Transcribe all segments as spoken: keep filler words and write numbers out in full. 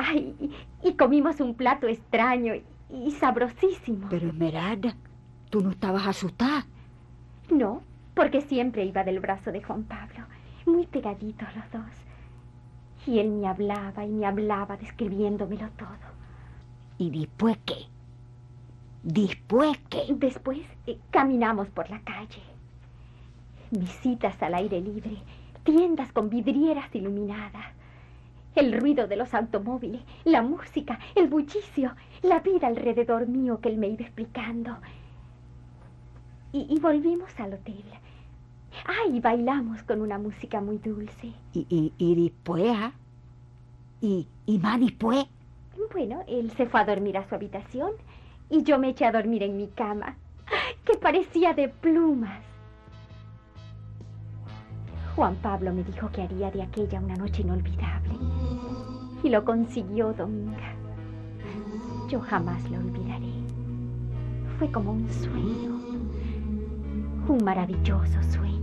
Ay, y, y comimos un plato extraño y, y sabrosísimo. Pero Esmeralda, ¿tú no estabas asustada? No, porque siempre iba del brazo de Juan Pablo, muy pegaditos los dos. Y él me hablaba y me hablaba describiéndomelo todo. ¿Y después qué? ¿Después qué? Después eh, caminamos por la calle. Visitas al aire libre, tiendas con vidrieras iluminadas. El ruido de los automóviles, la música, el bullicio, la vida alrededor mío que él me iba explicando. Y, y volvimos al hotel. Ah, y bailamos con una música muy dulce. ¿Y, y, y después, ah? ¿Y, y más después? Bueno, él se fue a dormir a su habitación y yo me eché a dormir en mi cama, que parecía de plumas. Juan Pablo me dijo que haría de aquella una noche inolvidable. Y lo consiguió, Dominga. Yo jamás lo olvidaré. Fue como un sueño. Un maravilloso sueño.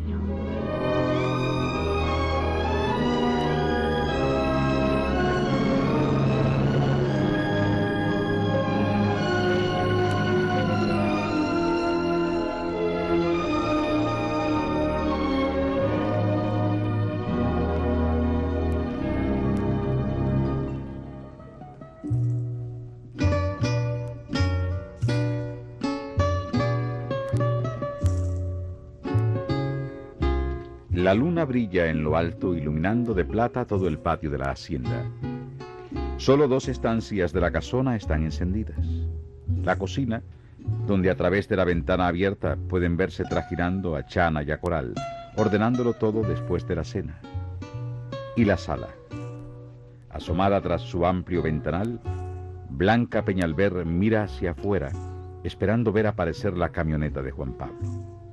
La luna brilla en lo alto, iluminando de plata todo el patio de la hacienda. Solo dos estancias de la casona están encendidas. La cocina, donde a través de la ventana abierta pueden verse trajinando a Chana y a Coral, ordenándolo todo después de la cena. Y la sala. Asomada tras su amplio ventanal, Blanca Peñalver mira hacia afuera, esperando ver aparecer la camioneta de Juan Pablo.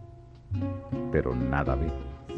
Pero nada ve.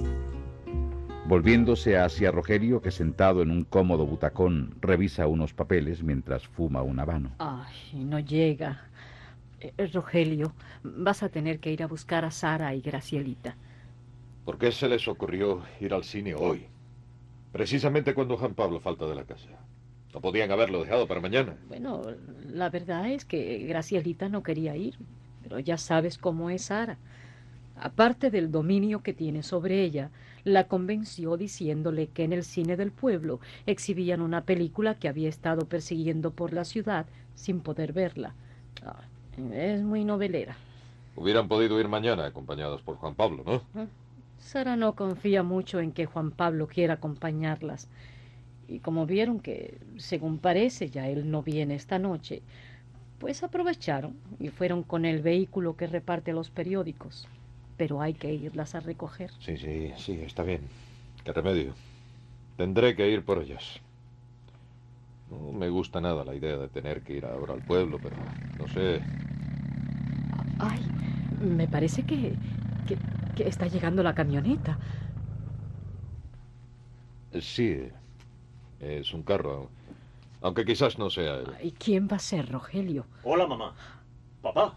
Volviéndose hacia Rogelio, que sentado en un cómodo butacón revisa unos papeles mientras fuma un habano. Ay, no llega. Eh, Rogelio, vas a tener que ir a buscar a Sara y Gracielita. ¿Por qué se les ocurrió ir al cine hoy? Precisamente cuando Juan Pablo falta de la casa. ¿No podían haberlo dejado para mañana? Bueno, la verdad es que Gracielita no quería ir, pero ya sabes cómo es Sara. Aparte del dominio que tiene sobre ella, la convenció diciéndole que en el cine del pueblo exhibían una película que había estado persiguiendo por la ciudad sin poder verla. Ah, es muy novelera. Hubieran podido ir mañana acompañados por Juan Pablo, ¿no? Sara no confía mucho en que Juan Pablo quiera acompañarlas. Y como vieron que, según parece, ya él no viene esta noche, pues aprovecharon y fueron con el vehículo que reparte los periódicos. Pero hay que irlas a recoger. Sí, sí, sí, está bien. ¿Qué remedio? Tendré que ir por ellas. No me gusta nada la idea de tener que ir ahora al pueblo, pero no sé. Ay, me parece que, que, que está llegando la camioneta. Sí, es un carro, aunque quizás no sea él. ¿Y quién va a ser, Rogelio? Hola, mamá. Papá.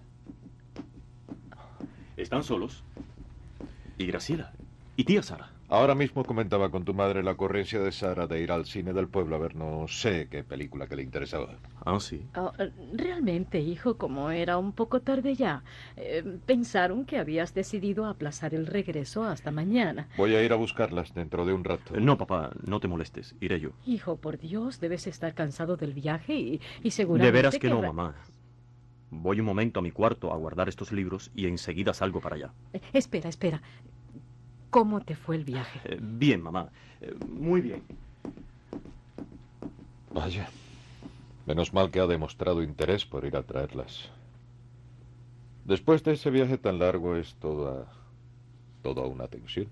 ¿Están solos? ¿Y Graciela? ¿Y tía Sara? Ahora mismo comentaba con tu madre la ocurrencia de Sara de ir al cine del pueblo a ver no sé qué película que le interesaba. Ah, sí. Oh, realmente, hijo, como era un poco tarde ya, eh, pensaron que habías decidido aplazar el regreso hasta mañana. Voy a ir a buscarlas dentro de un rato. No, papá, no te molestes. Iré yo. Hijo, por Dios, debes estar cansado del viaje y, y seguramente... De veras que, que no, va... mamá. Voy un momento a mi cuarto a guardar estos libros y enseguida salgo para allá. Eh, espera, espera. ¿Cómo te fue el viaje? Eh, bien, mamá. Eh, muy bien. Vaya. Menos mal que ha demostrado interés por ir a traerlas. Después de ese viaje tan largo es toda... toda una tensión.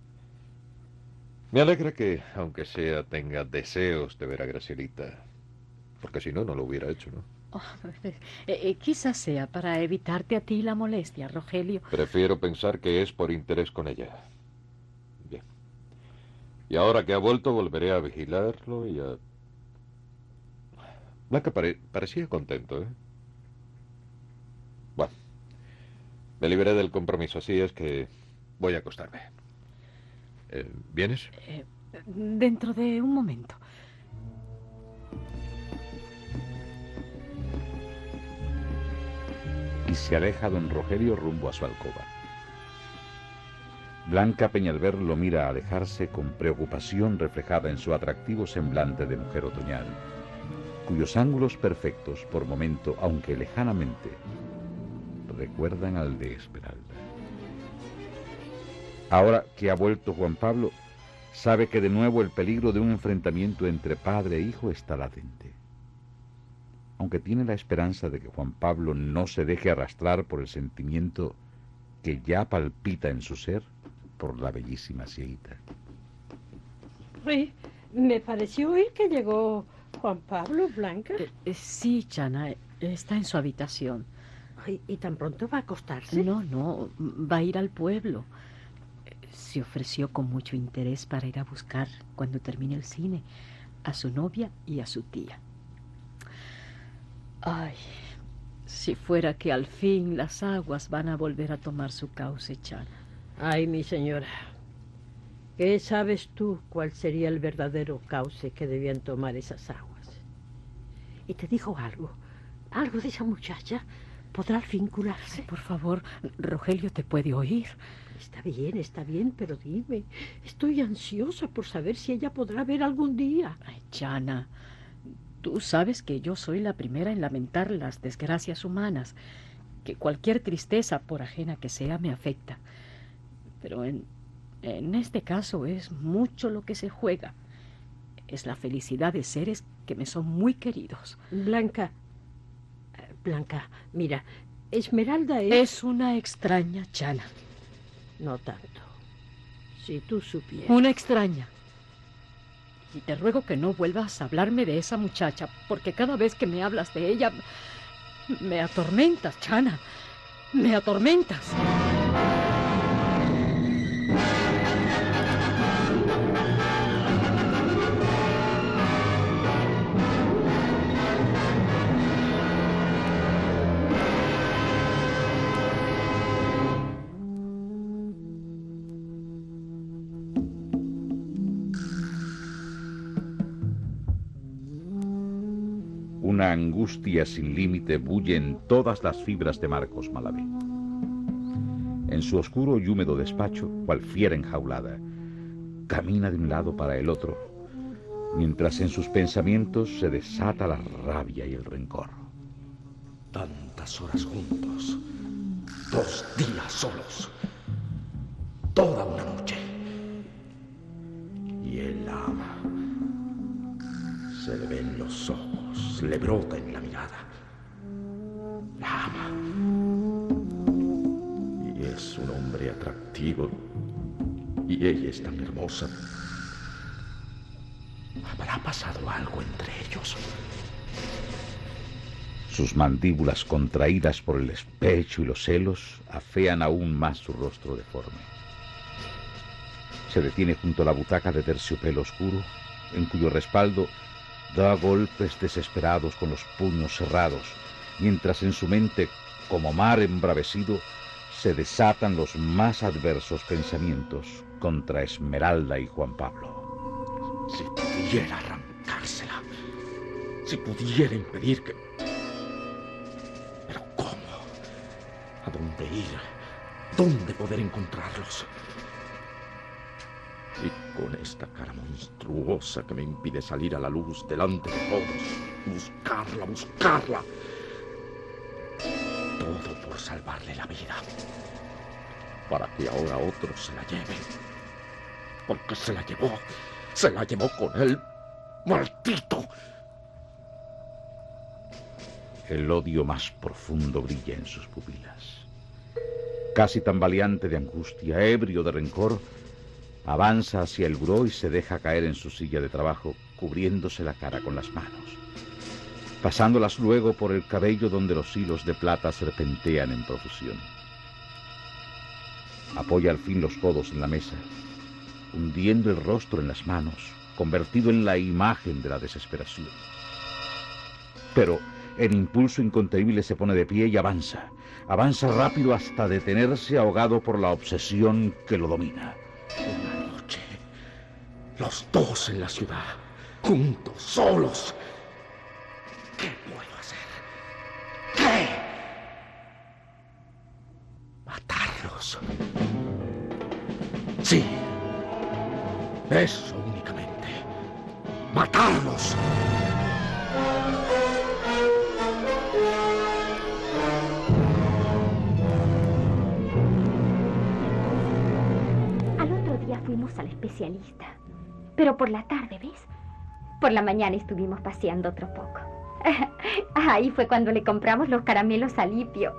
Me alegra que, aunque sea, tenga deseos de ver a Gracielita. Porque si no, no lo hubiera hecho, ¿no? Oh, eh, eh, quizás sea para evitarte a ti la molestia, Rogelio. Prefiero pensar que es por interés con ella. Bien. Y ahora que ha vuelto, volveré a vigilarlo y a... Blanca pare... parecía contento, ¿eh? Bueno, me libré del compromiso, así es que voy a acostarme. Eh, ¿Vienes? Eh, dentro de un momento. y se aleja don Rogelio rumbo a su alcoba. Blanca Peñalver lo mira alejarse con preocupación reflejada en su atractivo semblante de mujer otoñal, cuyos ángulos perfectos, por momento, aunque lejanamente, recuerdan al de Esmeralda. Ahora que ha vuelto Juan Pablo, sabe que de nuevo el peligro de un enfrentamiento entre padre e hijo está latente. Aunque tiene la esperanza de que Juan Pablo no se deje arrastrar por el sentimiento que ya palpita en su ser por la bellísima cieguita. Sí, me pareció oír que llegó Juan Pablo, Blanca. Eh, eh, sí, Chana, eh, está en su habitación. Ay, ¿y tan pronto va a acostarse? No, no, va a ir al pueblo. Eh, Se ofreció con mucho interés para ir a buscar, cuando termine el cine, a su novia y a su tía. Ay, si fuera que al fin las aguas van a volver a tomar su cauce, Chana. Ay, mi señora, ¿qué sabes tú cuál sería el verdadero cauce que debían tomar esas aguas? ¿Y te dijo algo? ¿Algo de esa muchacha? ¿Podrá al fin curarse? Por favor, Rogelio te puede oír. Está bien, está bien, pero dime, estoy ansiosa por saber si ella podrá ver algún día. Ay, Chana, tú sabes que yo soy la primera en lamentar las desgracias humanas, que cualquier tristeza, por ajena que sea, me afecta. Pero en, en este caso es mucho lo que se juega. Es la felicidad de seres que me son muy queridos. Blanca, Blanca, mira, Esmeralda es... Es una extraña, Chana. No tanto. Si tú supieras... Una extraña. Y te ruego que no vuelvas a hablarme de esa muchacha, porque cada vez que me hablas de ella, me atormentas, Chana. Me atormentas. Una angustia sin límite bulle en todas las fibras de Marcos Malavé. En su oscuro y húmedo despacho, cual fiera enjaulada, camina de un lado para el otro, mientras en sus pensamientos se desata la rabia y el rencor. Tantas horas juntos, dos días solos, toda una noche. Y él la ama. Se le ven los ojos, le brota en la mirada. La ama. Y es un hombre atractivo. Y ella es tan hermosa. ¿Habrá pasado algo entre ellos? Sus mandíbulas contraídas por el despecho y los celos afean aún más su rostro deforme. Se detiene junto a la butaca de terciopelo oscuro, en cuyo respaldo da golpes desesperados con los puños cerrados, mientras en su mente, como mar embravecido, se desatan los más adversos pensamientos contra Esmeralda y Juan Pablo. Si pudiera arrancársela, si pudiera impedir que... ¿Pero cómo? ¿A dónde ir? ¿Dónde poder encontrarlos? Y con esta cara monstruosa que me impide salir a la luz delante de todos, buscarla, buscarla. Todo por salvarle la vida. Para que ahora otro se la lleve. Porque se la llevó, se la llevó con él, maldito. El odio más profundo brilla en sus pupilas. Casi tambaleante de angustia, ebrio de rencor, avanza hacia el buró y se deja caer en su silla de trabajo, cubriéndose la cara con las manos, pasándolas luego por el cabello donde los hilos de plata serpentean en profusión. Apoya al fin los codos en la mesa, hundiendo el rostro en las manos, convertido en la imagen de la desesperación. Pero en impulso incontenible se pone de pie y avanza, avanza rápido hasta detenerse ahogado por la obsesión que lo domina. Una noche, los dos en la ciudad, juntos, solos. ¿Qué puedo hacer? ¿Qué? Sí. Eso únicamente. ¡Matarlos! Al otro día fuimos al especialista. Pero por la tarde, ¿ves? Por la mañana estuvimos paseando otro poco. Ahí fue cuando le compramos los caramelos a Lipio.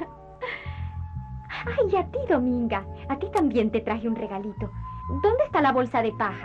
Ay, a ti, Dominga. A ti también te traje un regalito. ¿Dónde está la bolsa de paja?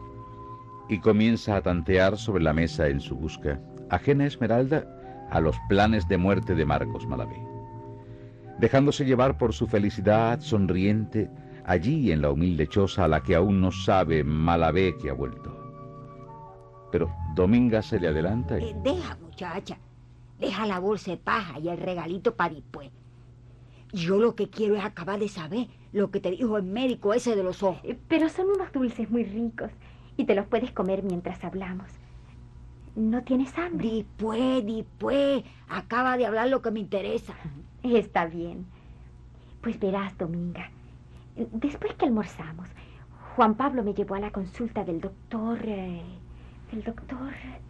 Y comienza a tantear sobre la mesa en su busca, ajena Esmeralda a los planes de muerte de Marcos Malavé. Dejándose llevar por su felicidad sonriente, allí en la humilde choza a la que aún no sabe Malavé que ha vuelto. Pero Dominga se le adelanta y... Eh, deja, muchacha. Deja la bolsa de paja y el regalito para después. Yo lo que quiero es acabar de saber lo que te dijo el médico ese de los ojos. Pero son unos dulces muy ricos y te los puedes comer mientras hablamos. ¿No tienes hambre? Después, después. Acaba de hablar lo que me interesa. Está bien. Pues verás, Dominga. Después que almorzamos, Juan Pablo me llevó a la consulta del doctor... Eh, del doctor...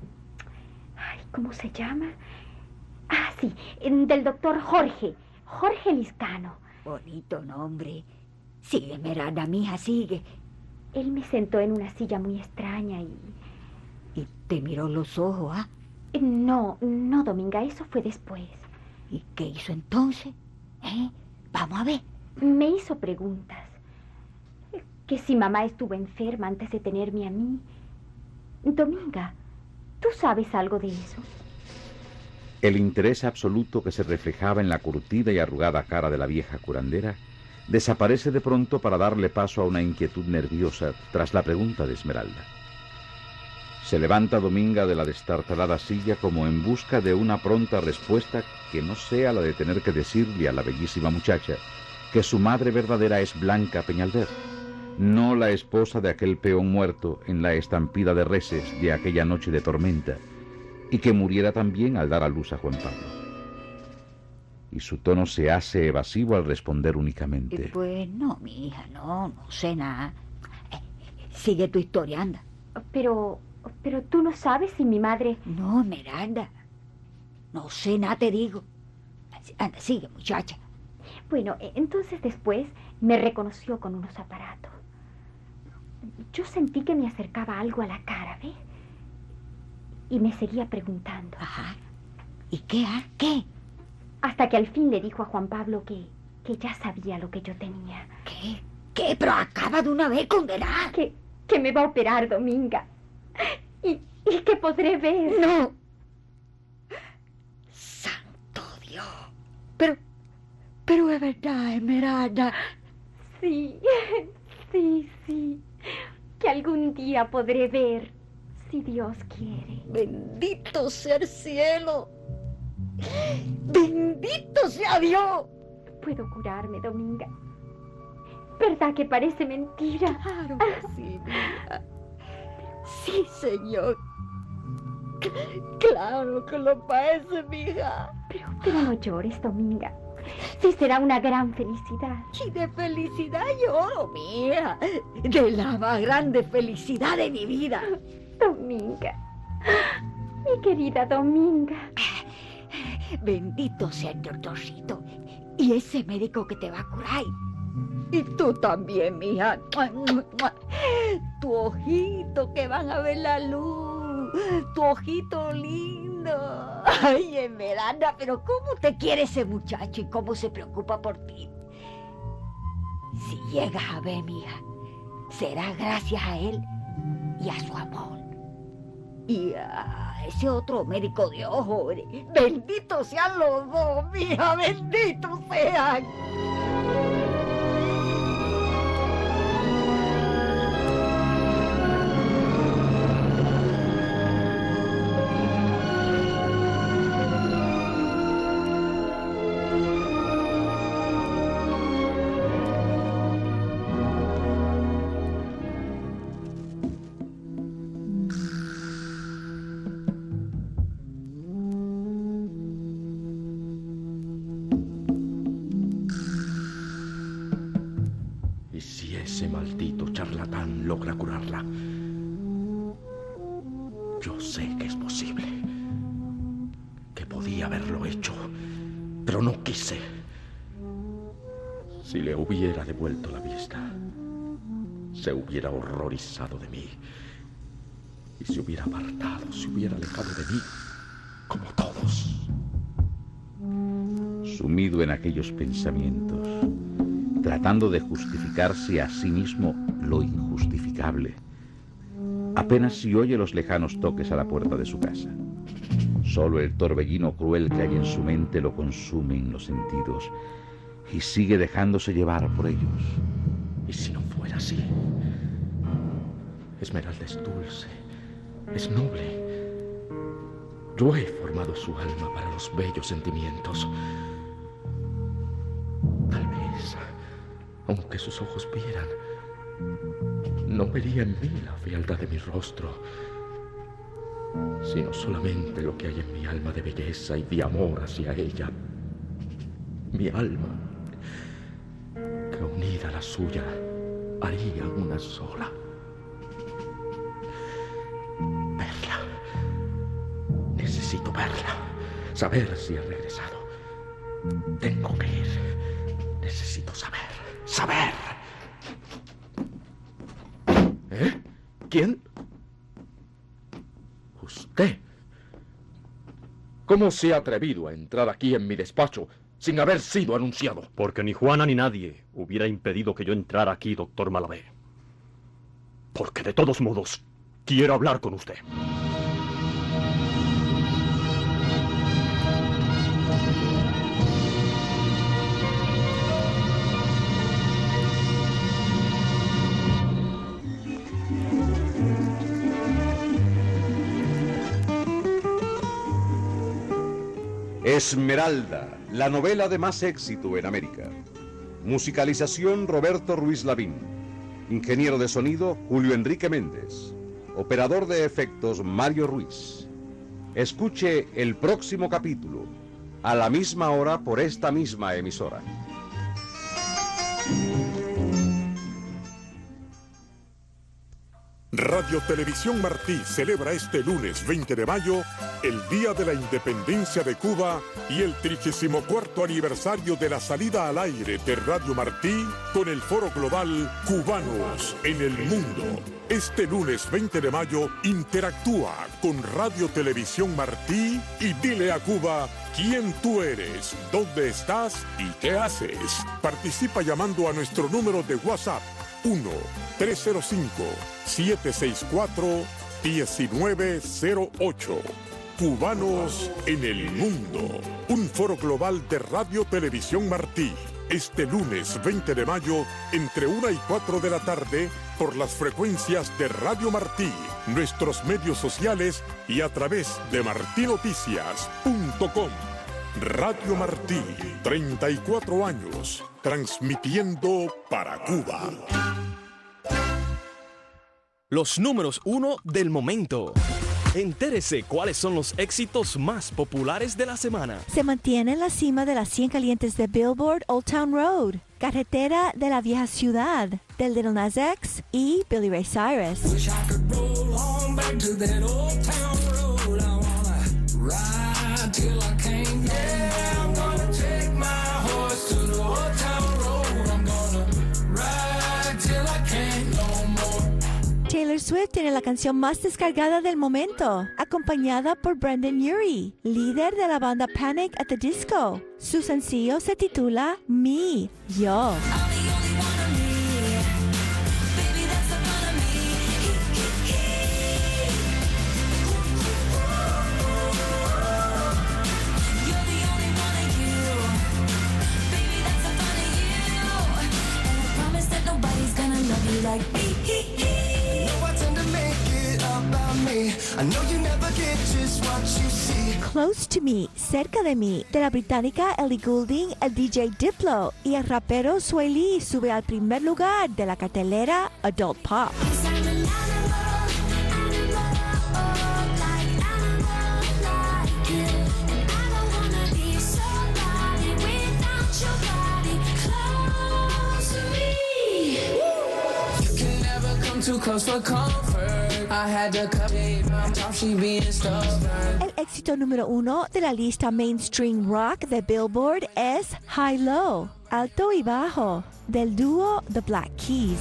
Ay, ¿cómo se llama? Ah, sí, del doctor Jorge. Jorge Liscano. Bonito nombre. Sigue, Esmeralda, mija, sigue. Él me sentó en una silla muy extraña y... ¿Y te miró los ojos, ah? No, no, Dominga, eso fue después. ¿Y qué hizo entonces? ¿Eh? Vamos a ver. Me hizo preguntas. Que si mamá estuvo enferma antes de tenerme a mí. Dominga, ¿tú sabes algo de eso? El interés absoluto que se reflejaba en la curtida y arrugada cara de la vieja curandera desaparece de pronto para darle paso a una inquietud nerviosa tras la pregunta de Esmeralda. Se levanta Dominga de la destartalada silla como en busca de una pronta respuesta que no sea la de tener que decirle a la bellísima muchacha que su madre verdadera es Blanca Peñalver, no la esposa de aquel peón muerto en la estampida de reses de aquella noche de tormenta, y que muriera también al dar a luz a Juan Pablo. Y su tono se hace evasivo al responder únicamente: Pues no, mi hija, no, no sé nada. Eh, sigue tu historia, anda. Pero, pero tú no sabes si mi madre... No, Esmeralda, no sé nada, te digo. Anda, sigue, muchacha. Bueno, entonces después me reconoció con unos aparatos. Yo sentí que me acercaba algo a la cara, ¿ves? Y me seguía preguntando. Ajá. ¿Y qué, ah? ¿Qué? Hasta que al fin le dijo a Juan Pablo que, que ya sabía lo que yo tenía. ¿Qué? ¿Qué? Pero acaba de una vez condenar. Que, que me va a operar, Dominga. Y, y que podré ver. No. Santo Dios. Pero, pero es verdad, Esmeralda. Sí, sí, sí. Que algún día podré ver, si Dios quiere. Bendito sea el cielo. Bendito sea Dios. Puedo curarme, Dominga. ¿Verdad que parece mentira? Claro que sí, mija. Sí, señor. Claro que lo parece, mija. Pero, pero no llores, Dominga. Sí será una gran felicidad. Y de felicidad lloro, mija. De la más grande felicidad de mi vida. Dominga. Mi querida Dominga. Bendito sea el doctorcito. Y ese médico que te va a curar. Y tú también, mija. Tu ojito que van a ver la luz. Tu ojito lindo. Ay, Esmeralda, pero ¿cómo te quiere ese muchacho y cómo se preocupa por ti? Si llegas a ver, mija, será gracias a él y a su amor. Y a ese otro médico de ojos. Benditos sean los dos, mija, benditos sean. maldito charlatán logra curarla. Yo sé que es posible, que podía haberlo hecho, pero no quise. Si le hubiera devuelto la vista, se hubiera horrorizado de mí y se hubiera apartado, se hubiera alejado de mí, como todos. Sumido en aquellos pensamientos, tratando de justificarse a sí mismo lo injustificable, apenas si oye los lejanos toques a la puerta de su casa. Solo el torbellino cruel que hay en su mente lo consume en los sentidos y sigue dejándose llevar por ellos. ¿Y si no fuera así? Esmeralda es dulce, es noble. Yo he formado su alma para los bellos sentimientos. Tal vez, aunque sus ojos vieran, no vería en mí la fealdad de mi rostro, sino solamente lo que hay en mi alma de belleza y de amor hacia ella. Mi alma, que unida a la suya, haría una sola. Verla. Necesito verla. Saber si ha regresado. Tengo que ir. Necesito saber. ¡Saber! ¿Eh? ¿Quién? Usted. ¿Cómo se ha atrevido a entrar aquí en mi despacho sin haber sido anunciado? Porque ni Juana ni nadie hubiera impedido que yo entrara aquí, doctor Malavé. Porque de todos modos, quiero hablar con usted. Esmeralda, la novela de más éxito en América. Musicalización Roberto Ruiz Lavín. Ingeniero de sonido Julio Enrique Méndez. Operador de efectos Mario Ruiz. Escuche el próximo capítulo a la misma hora por esta misma emisora. Radio Televisión Martí celebra este lunes veinte de mayo el Día de la Independencia de Cuba y el trigésimo cuarto aniversario de la salida al aire de Radio Martí con el foro global Cubanos en el Mundo. Este lunes veinte de mayo interactúa con Radio Televisión Martí y dile a Cuba quién tú eres, dónde estás y qué haces. Participa llamando a nuestro número de WhatsApp uno tres cero cinco, siete seis cuatro, uno nueve cero ocho. Cubanos en el Mundo. Un foro global de Radio Televisión Martí. Este lunes veinte de mayo, entre una y cuatro de la tarde, por las frecuencias de Radio Martí, nuestros medios sociales y a través de martinoticias punto com. Radio Martí, treinta y cuatro años, transmitiendo para Cuba. Los números uno del momento. Entérese cuáles son los éxitos más populares de la semana. Se mantiene en la cima de las cien calientes de Billboard Old Town Road, Carretera de la Vieja Ciudad, del Little Nas X y Billy Ray Cyrus. Wish I could roll on back to that old town road. I wanna ride till I can't go. Yeah, I'm gonna take my horse to the old town road. I'm gonna ride till I can't no more. Taylor Swift tiene la canción más descargada del momento, acompañada por Brendon Urie, líder de la banda Panic at the Disco. Su sencillo se titula Me, Yo. Close to Me, cerca de mí, de la británica Ellie Goulding, el D J Diplo y el rapero Swae Lee sube al primer lugar de la cartelera Adult Pop. El éxito número uno de la lista Mainstream Rock de Billboard es High Low, Alto y Bajo, del dúo The Black Keys.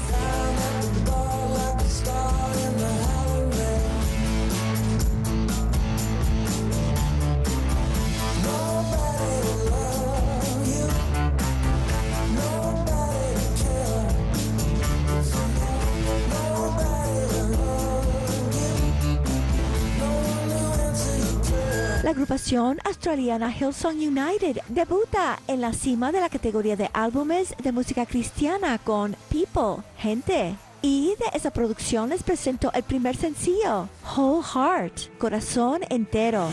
La agrupación australiana Hillsong United debuta en la cima de la categoría de álbumes de música cristiana con People, Gente. Y de esa producción les presento el primer sencillo, Whole Heart, Corazón Entero.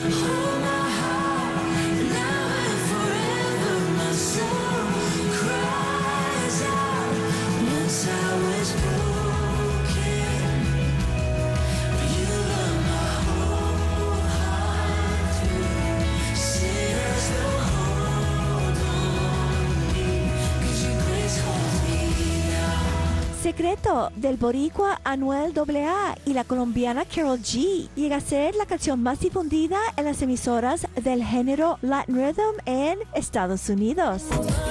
Secreto del boricua Anuel doble A y la colombiana Karol G llega a ser la canción más difundida en las emisoras del género Latin Rhythm en Estados Unidos.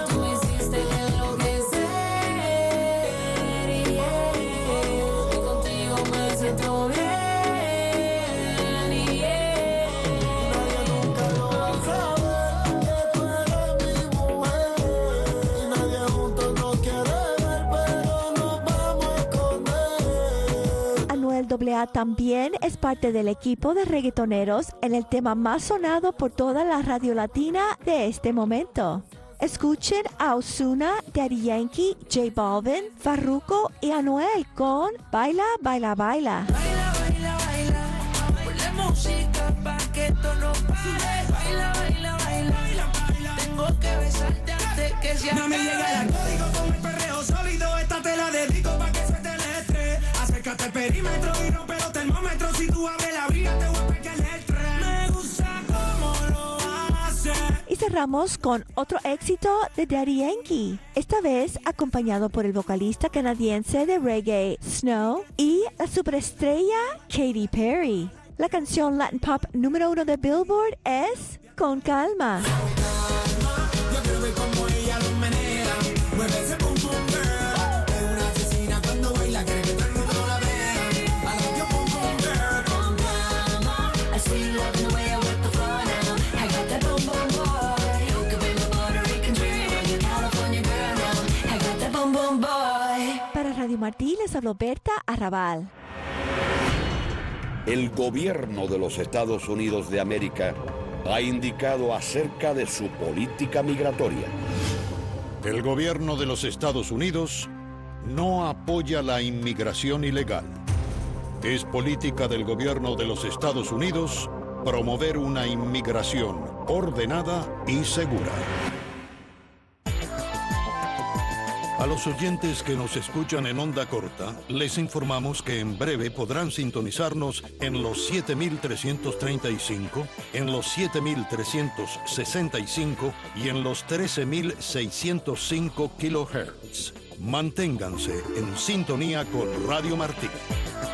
doble A también es parte del equipo de reggaetoneros en el tema más sonado por toda la radio latina de este momento. Escuchen a Ozuna, Daddy Yankee, J Balvin, Farruko y Anuel con Baila, Baila, Baila. Baila, baila, baila, ponle música pa' que esto no pare. Baila, baila, baila, tengo que besarte antes que se acabe. No me llega el código con el perreo sólido, esta te la dedico pa' que suelte el estrés. Acércate al perímetro y rompe los termómetros. Si tú abres la brilla te voy a pegar el tren. Me gusta cómo lo haces. Y cerramos con otro éxito de Daddy Yankee, esta vez acompañado por el vocalista canadiense de reggae Snow y la superestrella Katy Perry. La canción Latin Pop número uno de Billboard es Con Calma. Yo quiero ver cómo ella lo menea. Mueve ese pum pum girl. Es una asesina cuando baila, quiere que todo el mundo la vea. I love you pum pum girl. Con calma, I see you loving the way I work the floor now. I got that boom boom boy. You could be my Puerto Rican dream, you California girl now. I got that boom boom boy. Para Radio Martí les habló Berta Arrabal. El gobierno de los Estados Unidos de América ha indicado acerca de su política migratoria. El gobierno de los Estados Unidos no apoya la inmigración ilegal. Es política del gobierno de los Estados Unidos promover una inmigración ordenada y segura. A los oyentes que nos escuchan en onda corta, les informamos que en breve podrán sintonizarnos en los siete mil trescientos treinta y cinco, en los siete mil trescientos sesenta y cinco y en los trece mil seiscientos cinco kilohertz. Manténganse en sintonía con Radio Martí.